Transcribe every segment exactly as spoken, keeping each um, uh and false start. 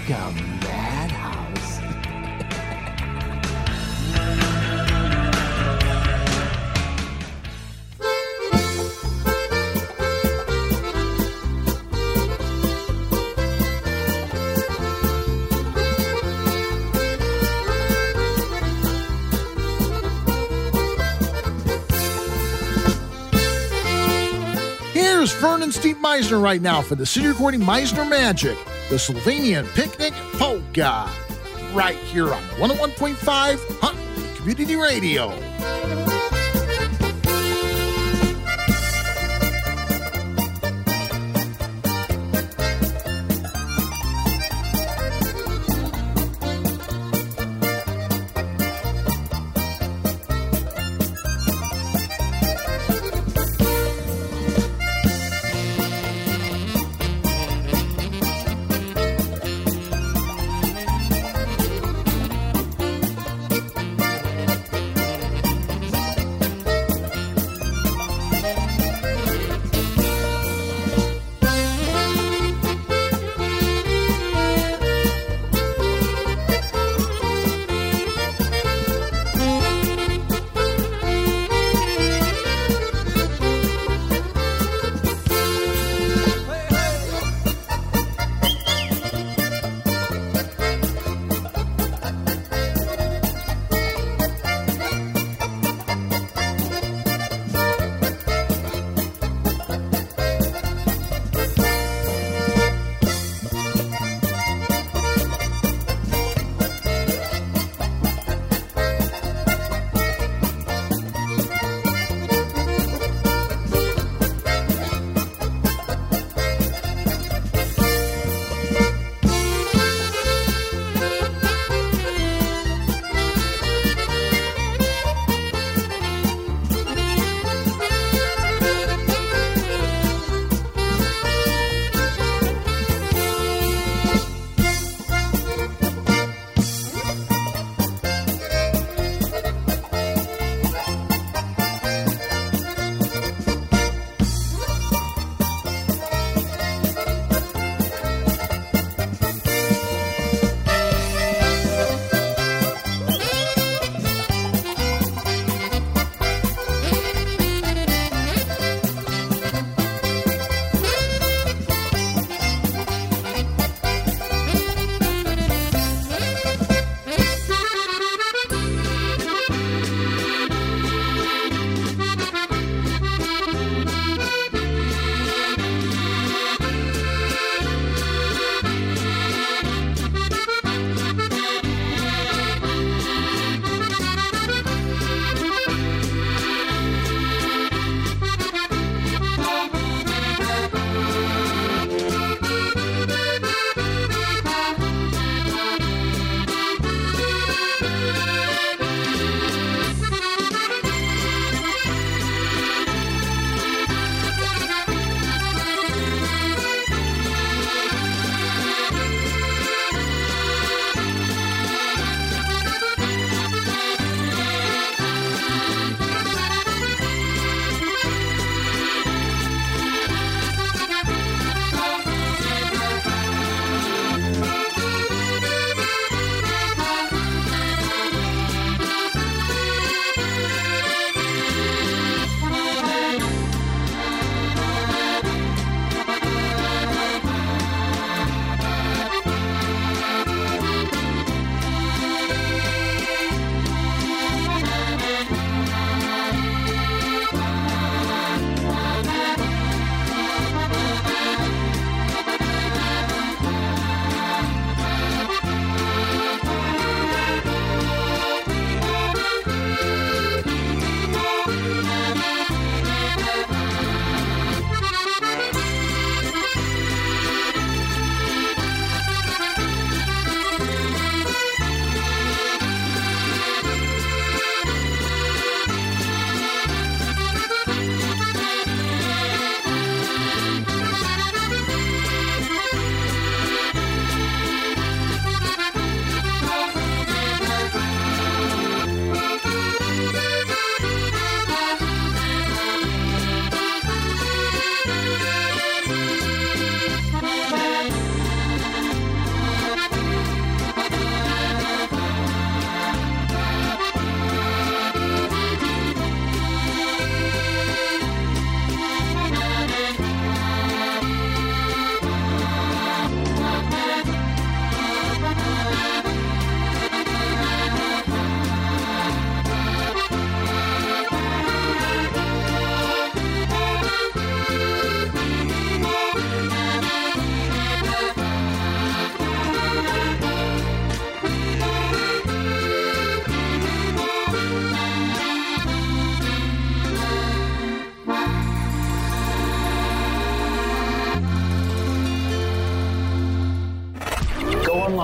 Polka Madhouse. Here's Vern and Steve Meisner right now for the city recording Meisner Magic, the Sylvanian Picnic Polka, right here on one oh one point five Huntley Community Radio.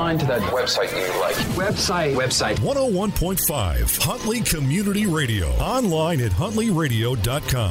find that website you like. Website. Website. one oh one point five Huntley Community Radio. Online at huntley radio dot com.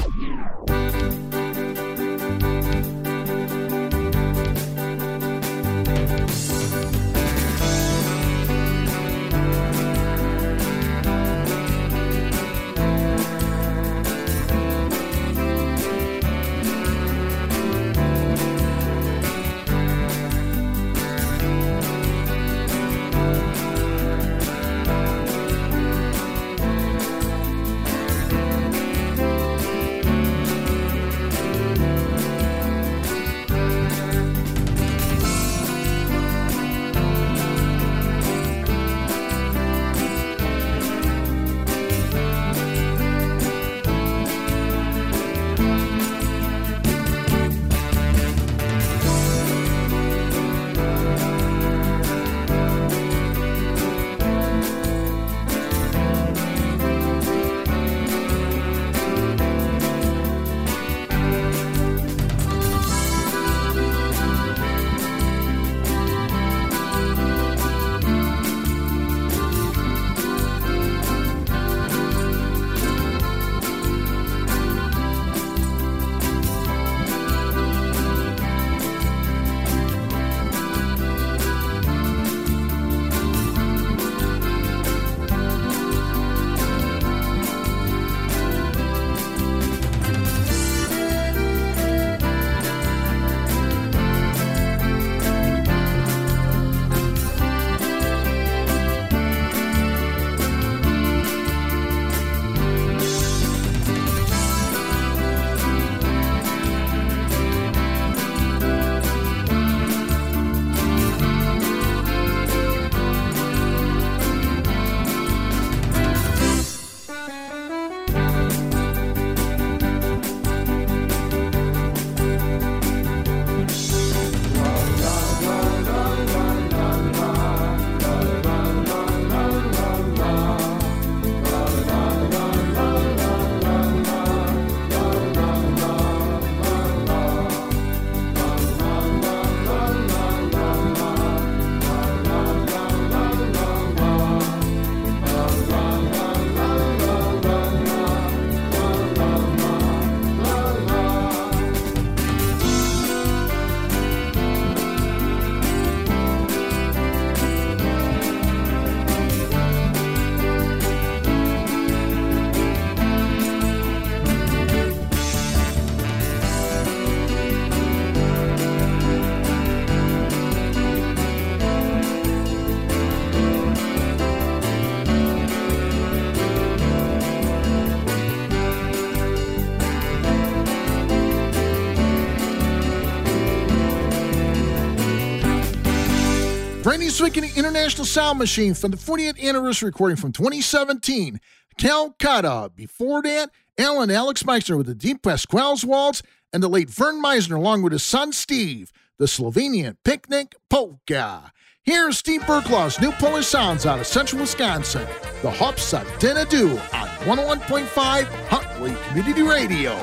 Brand new Swing International Sound Machine from the fortieth anniversary recording from twenty seventeen. Calcutta. Before that, Alan Alex Meisner with the Deep Pasquale's Waltz, and the late Vern Meisner along with his son Steve, the Slovenian Picnic Polka. Here's Steve Berklaw's new Polish sounds out of central Wisconsin. The Hops of Dinadu on one oh one point five Huntley Community Radio.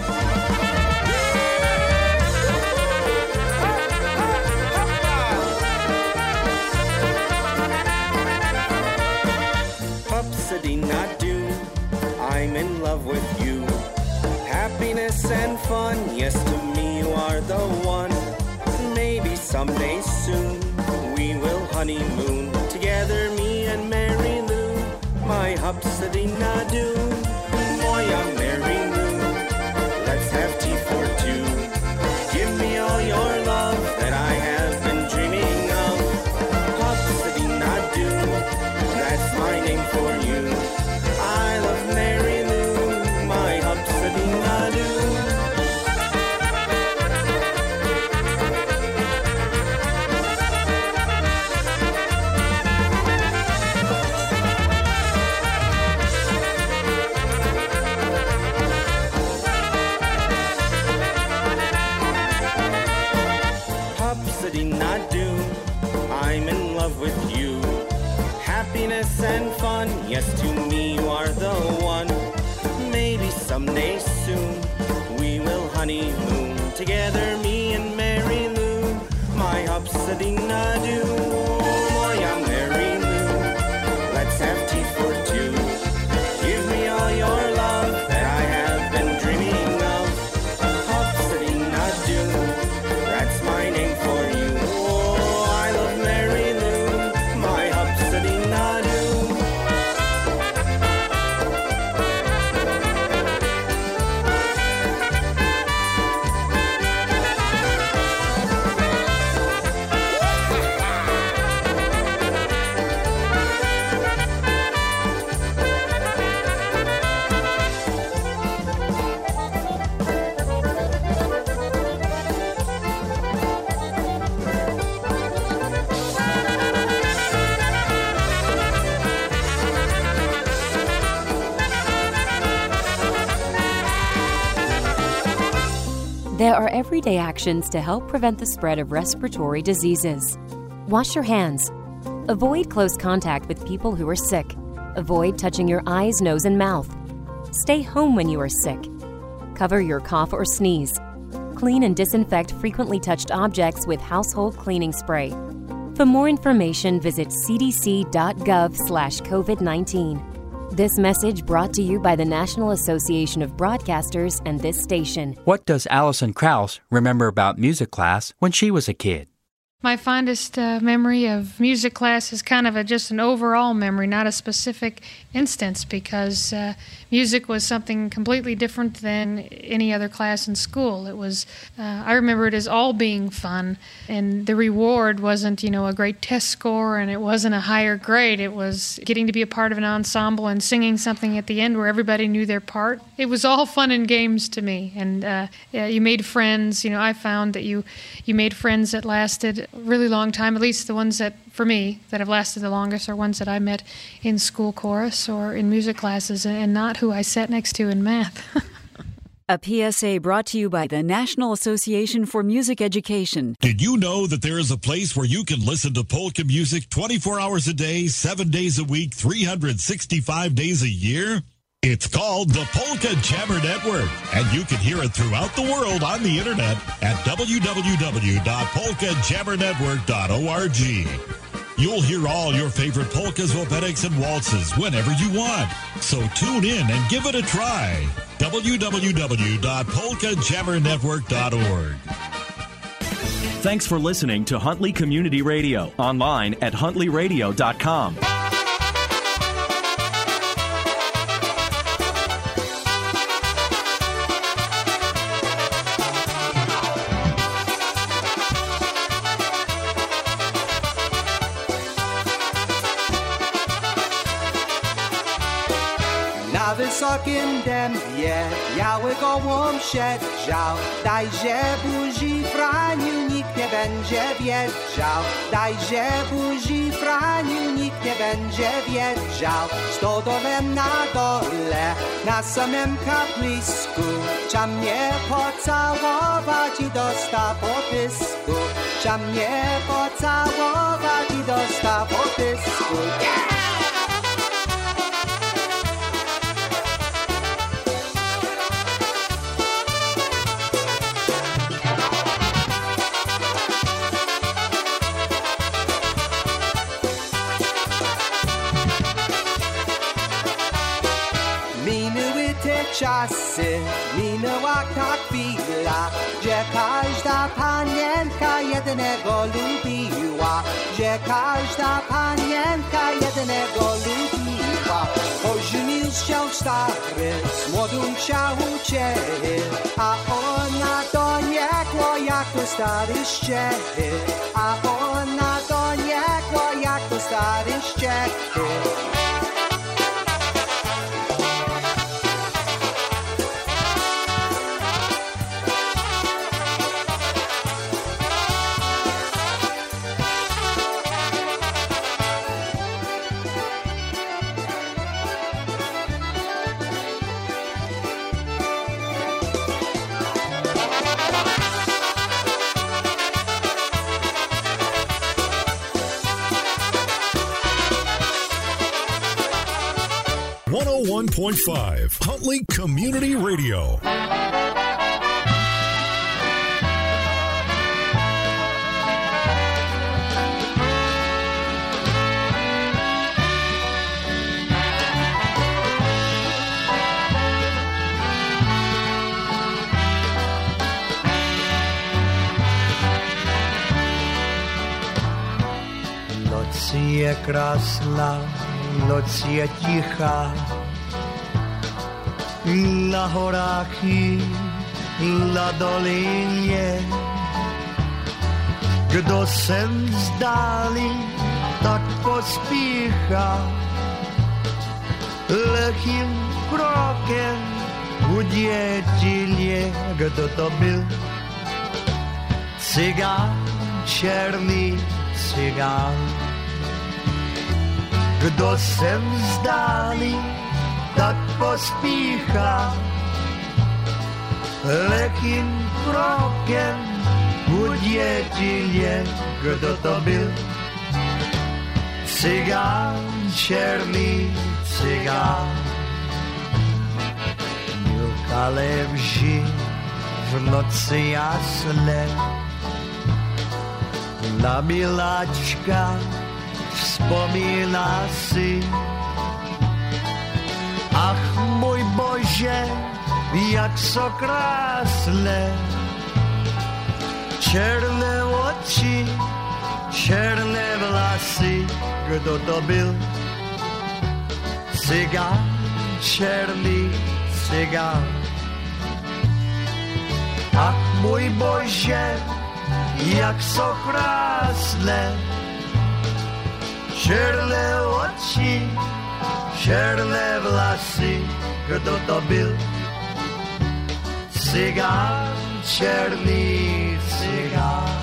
I'm in love with you. Happiness and fun, yes, to me you are the one. Maybe someday soon we will honeymoon together, me and Mary Lou. My Hupsody Nadu, moya Mary Lou. Let's have tea for two. Give me all your love that I have been dreaming of. Hupsody Nadu, that's my name for you. I love Mary Lou, my Hupsody Nadu. Hupsody Nadu, I'm in love with you. Happiness and fun, yes, to me you are the one. Maybe someday soon we will honeymoon together, me and Mary Lou. My hopsidina-doo. Oh, young Mary Lou, let's have tea for two. Give me all your love that I have been dreaming of. Hopsidina-doo, that's my name for you. Oh, I love Mary Lou, my hopsidina-doo. There are everyday actions to help prevent the spread of respiratory diseases. Wash your hands. Avoid close contact with people who are sick. Avoid touching your eyes, nose, and mouth. Stay home when you are sick. Cover your cough or sneeze. Clean and disinfect frequently touched objects with household cleaning spray. For more information, visit c d c dot gov slash covid nineteen. This message brought to you by the National Association of Broadcasters and this station. What does Alison Krauss remember about music class when she was a kid? My fondest uh, memory of music class is kind of a, just an overall memory, not a specific instance, because uh, music was something completely different than any other class in school. It was, uh, I remember it as all being fun, and the reward wasn't, you know, a great test score, and it wasn't a higher grade. It was getting to be a part of an ensemble and singing something at the end where everybody knew their part. It was all fun and games to me, and uh, yeah, you made friends. You know, I found that you, you made friends that lasted a really long time, at least the ones that, for me, that have lasted the longest are ones that I met in school chorus or in music classes, and not who I sat next to in math. A P S A brought to you by the National Association for Music Education. Did you know that there is a place where you can listen to polka music twenty-four hours a day, seven days a week, three hundred sixty-five days a year? It's called the Polka Jammer Network, and you can hear it throughout the world on the internet at w w w dot polka jammer network dot org. You'll hear all your favorite polkas, wobetiks, and waltzes whenever you want. So tune in and give it a try. w w w dot polka jammer network dot org. Thanks for listening to Huntley Community Radio, online at huntley radio dot com. Na wysokim dębie biały gołąb siedział. Dajże buzi, Franiu, nikt nie będzie wiedział. Dajże buzi, Franiu, nikt nie będzie wiedział. Stodolem na dole, na samym kaplisku. Trzeba mnie pocałować i dosta po pysku. Trzeba mnie pocałować i dosta po pysku. Yeah! Czasy, minęła ta chwila, gdzie każda panienka jednego lubiła, gdzie każda panienka jednego lubiła. Ożenił się stary, z młodą chciał uciec, a ona doniekła jak to stary ściechy, a ona doniekła jak to stary ściechy. one oh one point five Huntley Community Radio. je krásná, noc je tichá, na horách i na dolině. Kdo sem zdálí, tak pospíchá, lehkým krokem udětilě. Kdo to byl? Cigán, černý cigán. Kdo sem zdálí, tak pospíchá, lehkým krokem udětilě. Kdo to byl? Cigán, černý cigán. Milka leží v noci jasné, na miláčka vzpomíná si. Ach, můj Bože, jak so krásné, černé oči, černé vlasy. Kdo to byl? Cigán, černý cigán. Ach, můj Bože, jak so krásné, černé oči, černé vlasy. Kdo to byl? Cigán, černý cigán.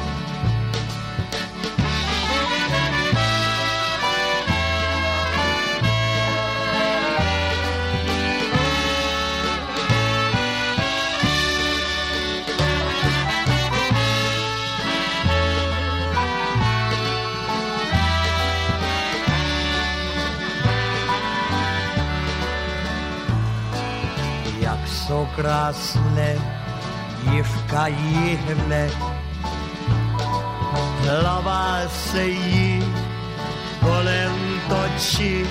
So krásné, dívka jihne, hlava se jí kolem točí,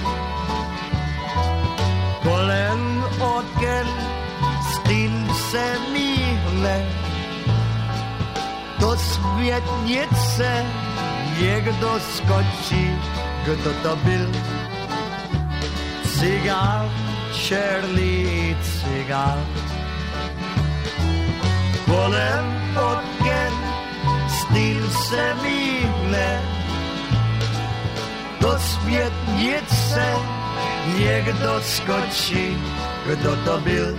kolem oken stýl se míhne, do světnice někdo skočí. Kdo to byl? Cigán, černý cigán. Kolem oken stýl se míhne, do světnice někdo skočí. Kdo to byl?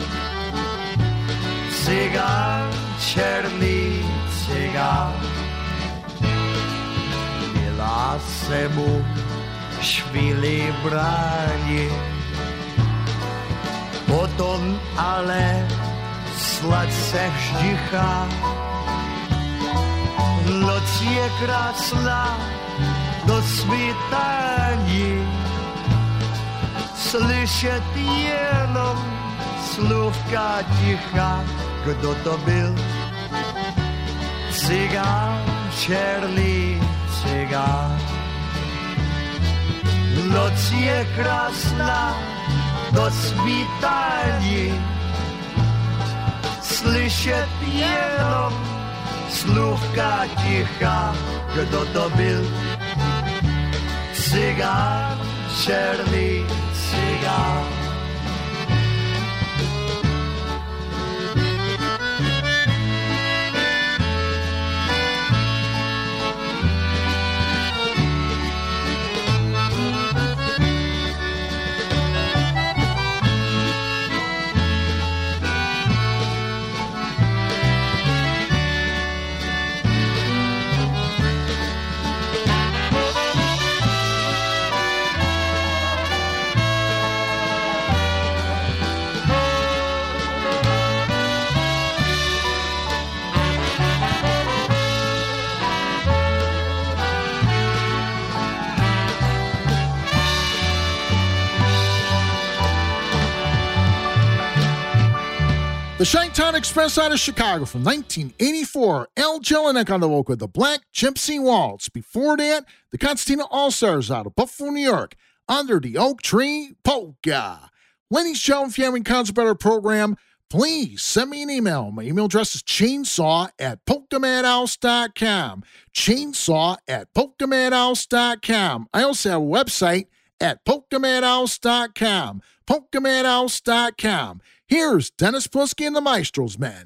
Cigán, černý cigán. Milá se mu chvíli brání, potom ale sladce vždychá. Noc je krásná do svítání, slyšet jenom slůvka ticha. Kdo to byl? Cigán, černý cigán. Noc je krásná do svítání, slyšet jenom slůvka ticha. Kdo to byl? Cigán, černý cigán. The Chi-Town Express out of Chicago from nineteen eighty-four. Al Jelinek on the vocal with the Black Gypsy Waltz. Before that, the Constantina All-Stars out of Buffalo, New York, Under the Oak Tree Polka. Ladies and gentlemen, if you're having concert better program, please send me an email. My email address is chainsaw at polka madhouse dot com. Chainsaw at polka madhouse dot com. I also have a website at polka madhouse dot com. polka madhouse dot com. Here's Dennis Puskey and the Maestro's Men.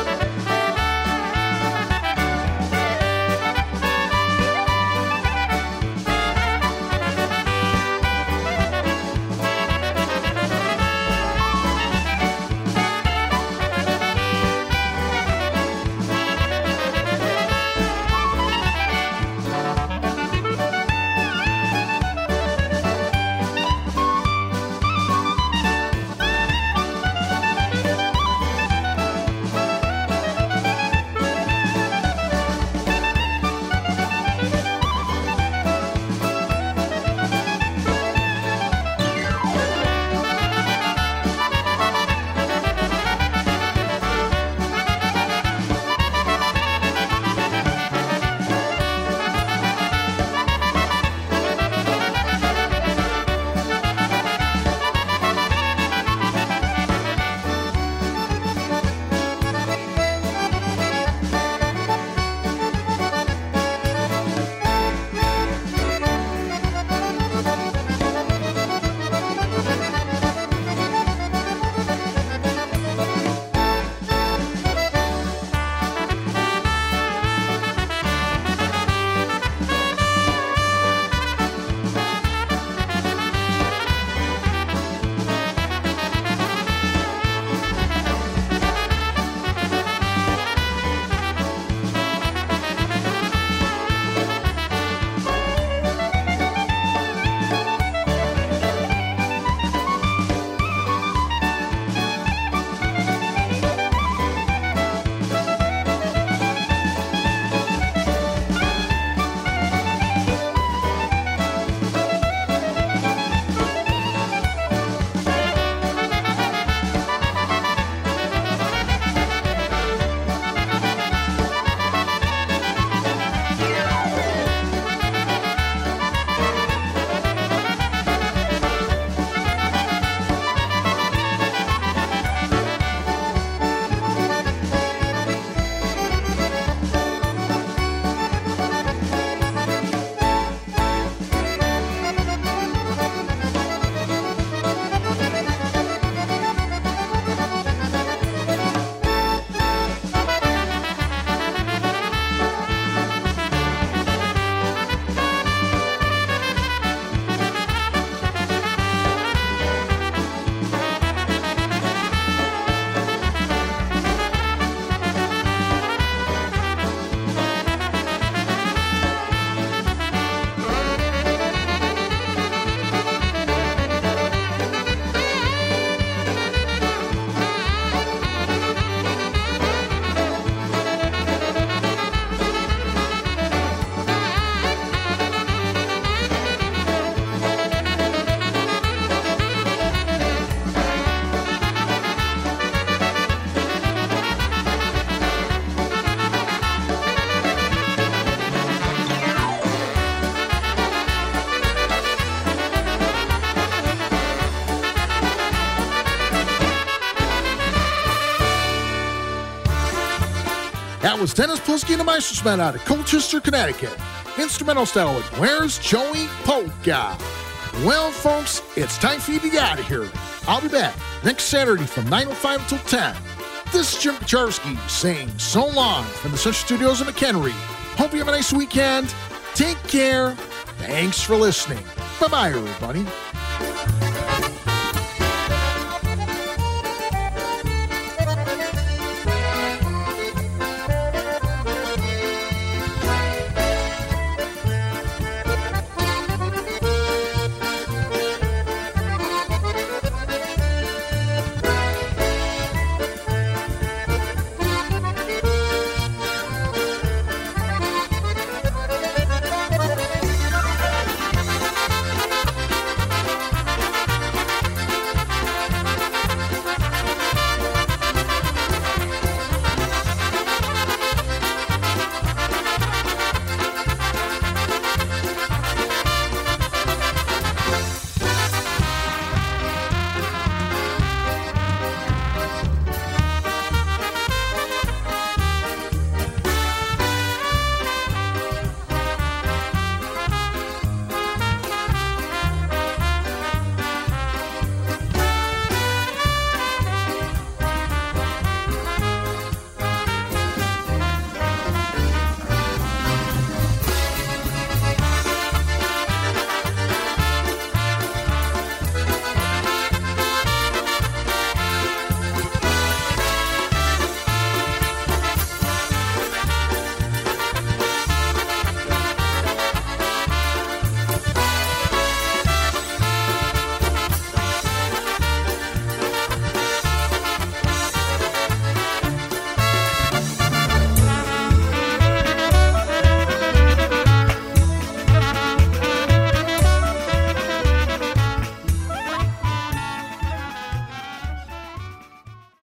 That was Dennis Puskey and the Maestro's Men out of Colchester, Connecticut. Instrumental style with Where's Joey Polka? Well, folks, it's time for you to get out of here. I'll be back next Saturday from nine oh five until ten. This is Jim Kacharski saying so long from the Central Studios of McHenry. Hope you have a nice weekend. Take care. Thanks for listening. Bye-bye, everybody.